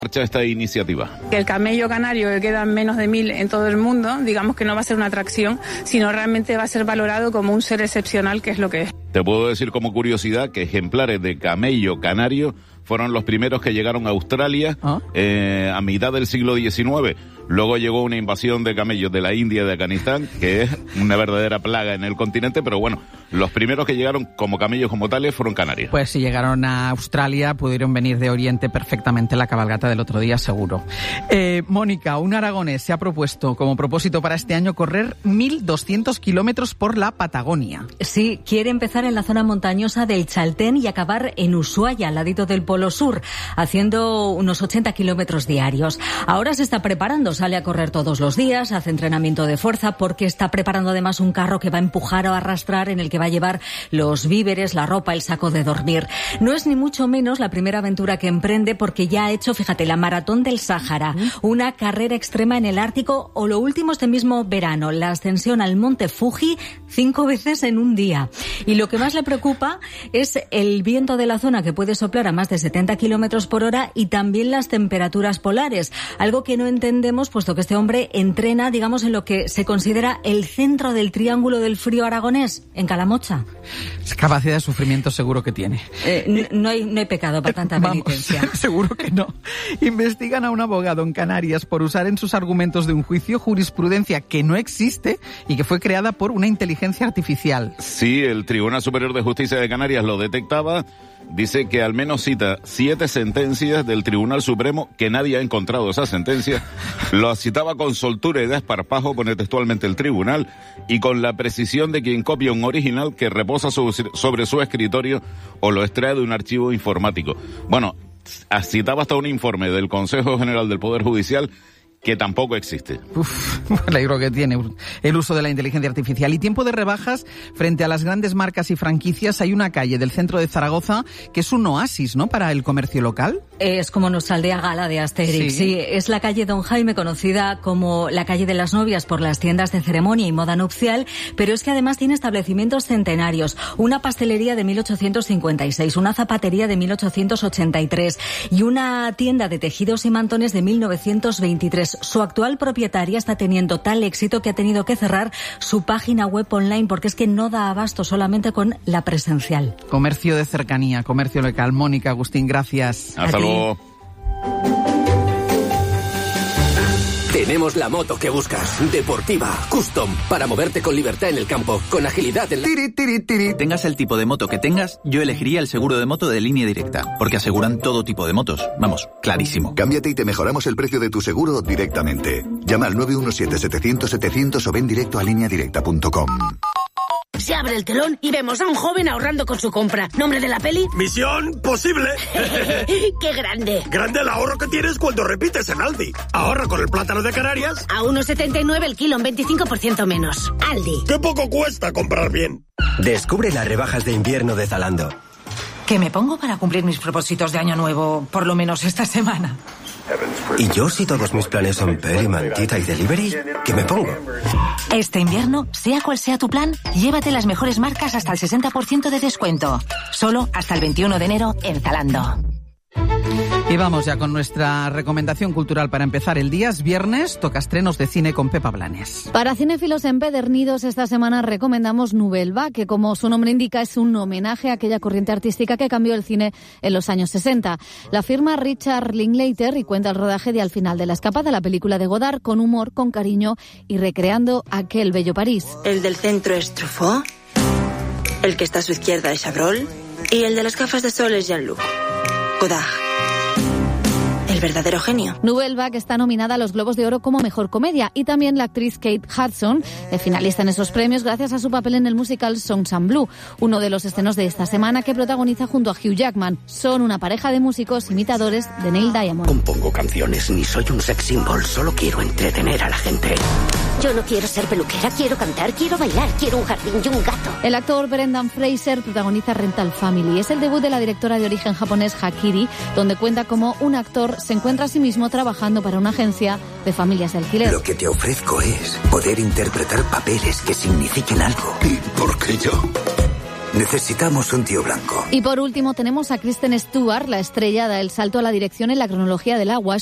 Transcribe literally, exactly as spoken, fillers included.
marcha esta iniciativa. El camello canario, que quedan menos de mil en todo el mundo, digamos que no va a ser una atracción, sino realmente va a ser valorado como un ser excepcional, que es lo que es. Te puedo decir como curiosidad que ejemplares de camello canario fueron los primeros que llegaron a Australia ¿Ah? eh, a mitad del siglo diecinueve. Luego llegó una invasión de camellos de la India y de Afganistán, que es una verdadera plaga en el continente, pero bueno, los primeros que llegaron como camellos como tales fueron canarios. Pues si llegaron a Australia, pudieron venir de Oriente perfectamente, la cabalgata del otro día seguro. Eh, Mónica, un aragonés se ha propuesto como propósito para este año correr mil doscientos kilómetros por la Patagonia. Sí, quiere empezar en la zona montañosa del Chaltén y acabar en Ushuaia, al ladito del Polo Sur, haciendo unos ochenta kilómetros diarios. Ahora se está preparando, sale a correr todos los días, hace entrenamiento de fuerza porque está preparando además un carro que va a empujar o arrastrar, en el que va a llevar los víveres, la ropa, el saco de dormir. No es ni mucho menos la primera aventura que emprende, porque ya ha hecho, fíjate, la Maratón del Sáhara, una carrera extrema en el Ártico, o lo último este mismo verano, la ascensión al Monte Fuji cinco veces en un día. Y lo que más le preocupa es el viento de la zona, que puede soplar a más de setenta kilómetros por hora, y también las temperaturas polares, algo que no entendemos, puesto que este hombre entrena, digamos, en lo que se considera el centro del triángulo del frío aragonés, en Calamocha. Es capacidad de sufrimiento seguro que tiene. Eh, no, hay, no hay pecado para tanta Vamos, penitencia. Seguro que no. Investigan a un abogado en Canarias por usar en sus argumentos de un juicio jurisprudencia que no existe y que fue creada por una inteligencia artificial. Sí, el Tribunal Superior de Justicia de Canarias lo detectaba. Dice que al menos cita siete sentencias del Tribunal Supremo, que nadie ha encontrado esa sentencia. Lo citaba con soltura y desparpajo, pone textualmente el tribunal, y con la precisión de quien copia un original que reposa sobre su escritorio o lo extrae de un archivo informático. Bueno, citaba hasta un informe del Consejo General del Poder Judicial que tampoco existe. Uf, peligro que tiene el uso de la inteligencia artificial. Y tiempo de rebajas frente a las grandes marcas y franquicias. Hay una calle del centro de Zaragoza que es un oasis, ¿no?, para el comercio local. Es como nuestra aldea gala de Asterix. Sí, sí, es la calle Don Jaime, conocida como la calle de las novias por las tiendas de ceremonia y moda nupcial, pero es que además tiene establecimientos centenarios, una pastelería de mil ochocientos cincuenta y seis, una zapatería de mil ochocientos ochenta y tres y una tienda de tejidos y mantones de mil novecientos veintitrés. Su actual propietaria está teniendo tal éxito que ha tenido que cerrar su página web online, porque es que no da abasto solamente con la presencial. Comercio de cercanía, comercio local. Mónica, Agustín, gracias. Hasta luego. Tenemos la moto que buscas, deportiva, custom, para moverte con libertad en el campo, con agilidad en la... Tiri, tiri, tiri. Tengas el tipo de moto que tengas, yo elegiría el seguro de moto de Línea Directa, porque aseguran todo tipo de motos. Vamos, clarísimo. Cámbiate y te mejoramos el precio de tu seguro directamente. Llama al nueve uno siete, setecientos, setecientos o ven directo a línea directa punto com. Se abre el telón y vemos a un joven ahorrando con su compra. ¿Nombre de la peli? ¡Misión posible! ¡Qué grande! Grande el ahorro que tienes cuando repites en Aldi. Ahorra con el plátano de Canarias. A uno setenta y nueve el kilo, en veinticinco por ciento menos. Aldi. ¡Qué poco cuesta comprar bien! Descubre las rebajas de invierno de Zalando. ¿Qué me pongo para cumplir mis propósitos de año nuevo, por lo menos esta semana? ¿Y yo, si todos mis planes son peli, mantita y delivery, qué me pongo? Este invierno, sea cual sea tu plan, llévate las mejores marcas hasta el sesenta por ciento de descuento. Solo hasta el veintiuno de enero en Zalando. Y vamos ya con nuestra recomendación cultural para empezar el día. Es viernes, toca estrenos de cine con Pepa Blanes. Para cinéfilos empedernidos, esta semana recomendamos Nouvelle Vague, que como su nombre indica es un homenaje a aquella corriente artística que cambió el cine en los años sesenta. La firma Richard Linklater y cuenta el rodaje de Al final de la escapada, la película de Godard, con humor, con cariño y recreando aquel bello París. El del centro es Truffaut, el que está a su izquierda es Chabrol y el de las gafas de sol es Jean-Luc Godard. El verdadero genio. Nouvelle Vague está nominada a los Globos de Oro como Mejor Comedia, y también la actriz Kate Hudson, finalista en esos premios gracias a su papel en el musical Songs and Blue, uno de los estrenos de esta semana que protagoniza junto a Hugh Jackman. Son una pareja de músicos imitadores de Neil Diamond. Compongo canciones, ni soy un sex symbol, solo quiero entretener a la gente. Yo no quiero ser peluquera, quiero cantar, quiero bailar, quiero un jardín y un gato. El actor Brendan Fraser protagoniza Rental Family. Es el debut de la directora de origen japonés Hakiri, donde cuenta cómo un actor se encuentra a sí mismo trabajando para una agencia de familias de alquiler. Lo que te ofrezco es poder interpretar papeles que signifiquen algo. ¿Y por qué yo? Necesitamos un tío blanco. Y por último tenemos a Kristen Stewart, la estrella da el salto a la dirección en la cronología del agua.